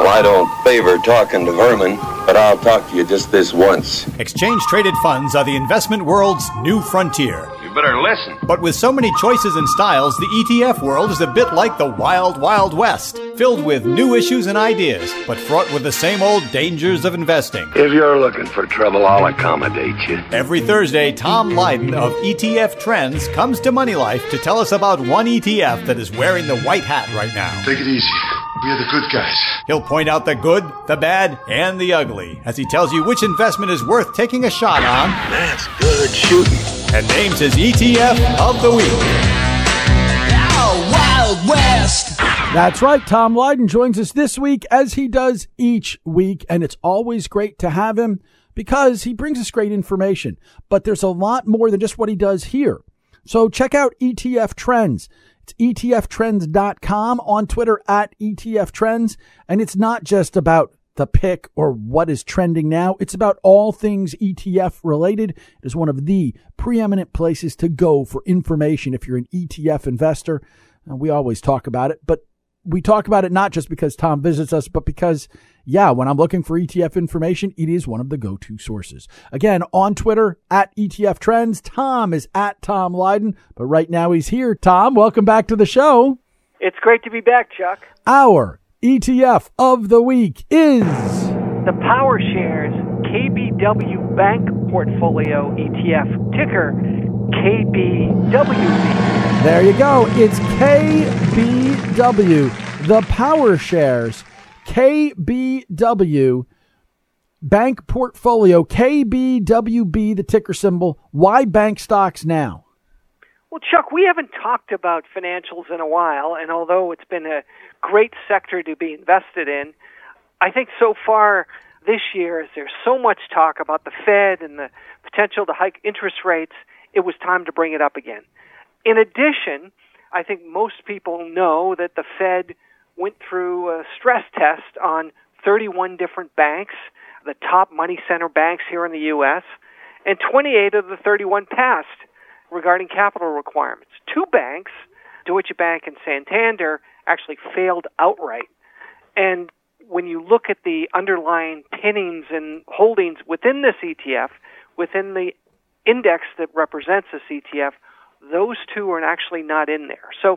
Well, I don't favor talking to vermin, but I'll talk to you just this once. Exchange-traded funds are the investment world's new frontier. You better listen. But with so many choices and styles, the ETF world is a bit like the wild, wild west, filled with new issues and ideas, but fraught with the same old dangers of investing. If you're looking for trouble, I'll accommodate you. Every Thursday, Tom Lydon of ETF Trends comes to Money Life to tell us about one ETF that is wearing the white hat right now. Take it easy. We're the good guys. He'll point out the good, the bad, and the ugly as he tells you which investment is worth taking a shot on. That's good shooting. And names his ETF of the week. Oh, Wild West. That's right. Tom Lydon joins us this week as he does each week, and it's always great to have him because he brings us great information. But there's a lot more than just what he does here. So check out ETF Trends. It's etftrends.com, on Twitter at etftrends. And it's not just about the pick or what is trending now. It's about all things ETF related. It is one of the preeminent places to go for information if you're an ETF investor. We always talk about it, but we talk about it not just because Tom visits us, but because, when I'm looking for ETF information, it is one of the go-to sources. Again, on Twitter, at ETF Trends. Tom is at Tom Lydon, but right now he's here. Tom, welcome back to the show. It's great to be back, Chuck. Our ETF of the week is the PowerShares KBW Bank Portfolio ETF, ticker KBWB. There you go. It's KBW, the PowerShares KBW Bank Portfolio, KBWB, the ticker symbol. Why bank stocks now? Well, Chuck, we haven't talked about financials in a while, and although it's been a great sector to be invested in, I think so far this year, as there's so much talk about the Fed and the potential to hike interest rates, it was time to bring it up again. In addition, I think most people know that the Fed went through a stress test on 31 different banks, the top money center banks here in the U.S., and 28 of the 31 passed regarding capital requirements. Two banks, Deutsche Bank and Santander, actually failed outright. And when you look at the underlying pinnings and holdings within this ETF, within the index that represents this ETF, those two are actually not in there. So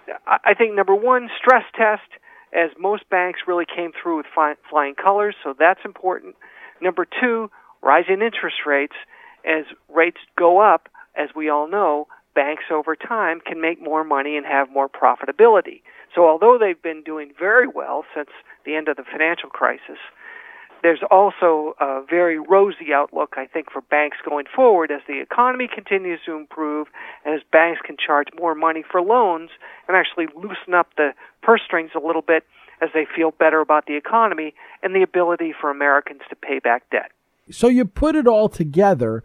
I think, number one, stress test, as most banks really came through with flying colors, so that's important. Number two, rising interest rates. As rates go up, as we all know, banks over time can make more money and have more profitability. So although they've been doing very well since the end of the financial crisis, there's also a very rosy outlook, I think, for banks going forward as the economy continues to improve and as banks can charge more money for loans and actually loosen up the purse strings a little bit as they feel better about the economy and the ability for Americans to pay back debt. So you put it all together,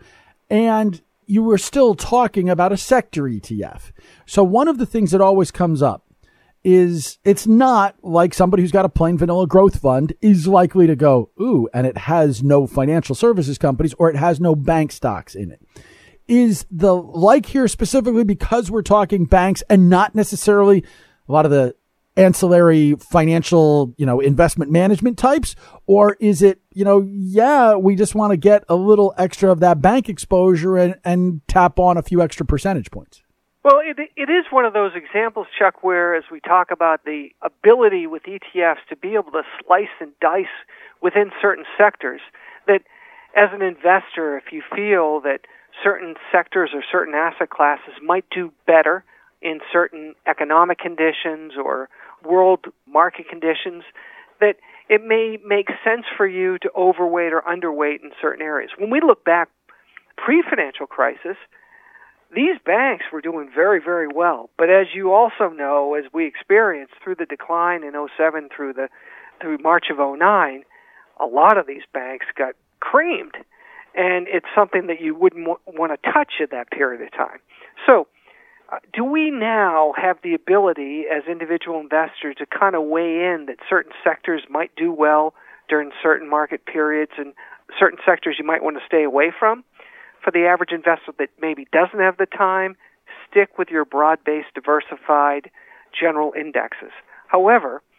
and you were still talking about a sector ETF. So one of the things that always comes up is it's not like somebody who's got a plain vanilla growth fund is likely to go, ooh, and it has no financial services companies or it has no bank stocks in it. Is the like here specifically because we're talking banks and not necessarily a lot of the ancillary financial, investment management types? Or is it, we just want to get a little extra of that bank exposure and tap on a few extra percentage points? Well, it is one of those examples, Chuck, where as we talk about the ability with ETFs to be able to slice and dice within certain sectors, that as an investor, if you feel that certain sectors or certain asset classes might do better in certain economic conditions or world market conditions, that it may make sense for you to overweight or underweight in certain areas. When we look back pre-financial crisis, these banks were doing very, very well. But as you also know, as we experienced through the decline in 2007 through March of 2009, a lot of these banks got creamed. And it's something that you wouldn't want to touch at that period of time. So do we now have the ability as individual investors to kind of weigh in that certain sectors might do well during certain market periods and certain sectors you might want to stay away from? For the average investor that maybe doesn't have the time, stick with your broad-based, diversified general indexes. However,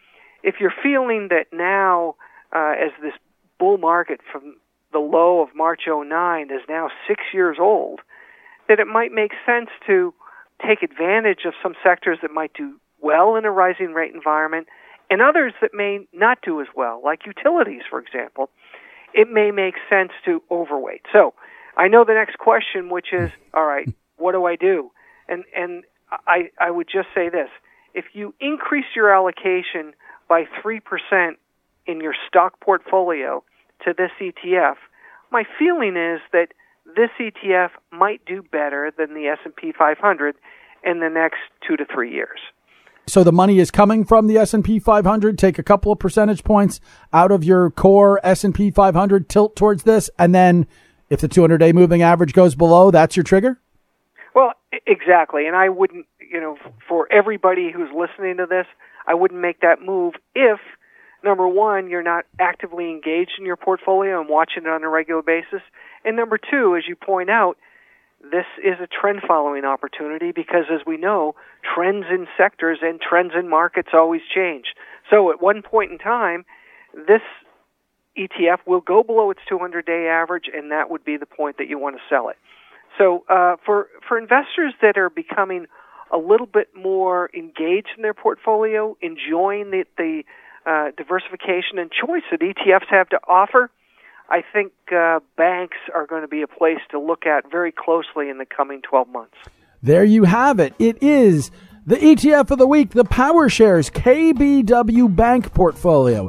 if you're feeling that now, as this bull market from the low of March 09 is now 6 years old, that it might make sense to take advantage of some sectors that might do well in a rising rate environment and others that may not do as well, like utilities, for example. It may make sense to overweight. So I know the next question, which is, all right, what do I do? And I would just say this. If you increase your allocation by 3% in your stock portfolio to this ETF, my feeling is that this ETF might do better than the S&P 500 in the next 2 to 3 years. So the money is coming from the S&P 500. Take a couple of percentage points out of your core S&P 500, tilt towards this, and then if the 200-day moving average goes below, that's your trigger? Well, exactly. And I wouldn't, for everybody who's listening to this, I wouldn't make that move if, number one, you're not actively engaged in your portfolio and watching it on a regular basis. And number two, as you point out, this is a trend-following opportunity because, as we know, trends in sectors and trends in markets always change. So at one point in time, this ETF will go below its 200-day average, and that would be the point that you want to sell it. So for investors that are becoming a little bit more engaged in their portfolio, enjoying the diversification and choice that ETFs have to offer, I think banks are going to be a place to look at very closely in the coming 12 months. There you have it. It is the ETF of the week, the PowerShares KBW Bank Portfolio.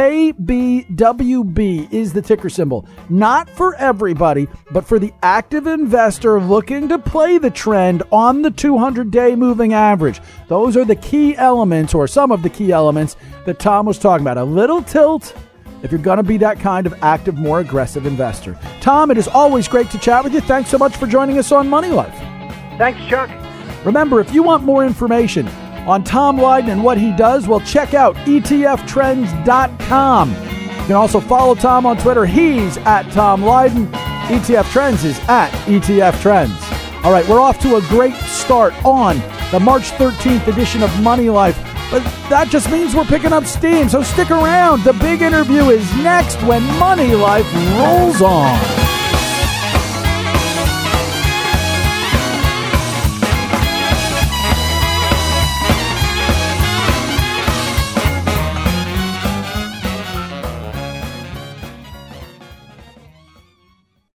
KBWB is the ticker symbol. Not for everybody, but for the active investor looking to play the trend on the 200-day moving average. Those are the key elements, or some of the key elements, that Tom was talking about. A little tilt if you're going to be that kind of active, more aggressive investor. Tom, it is always great to chat with you. Thanks so much for joining us on Money Life. Thanks, Chuck. Remember, if you want more information on Tom Lydon and what he does, well, check out ETFtrends.com. You can also follow Tom on Twitter. He's at Tom Lydon. ETF Trends is at ETF Trends. All right, we're off to a great start on the March 13th edition of Money Life. But that just means we're picking up steam, so stick around. The big interview is next when Money Life rolls on.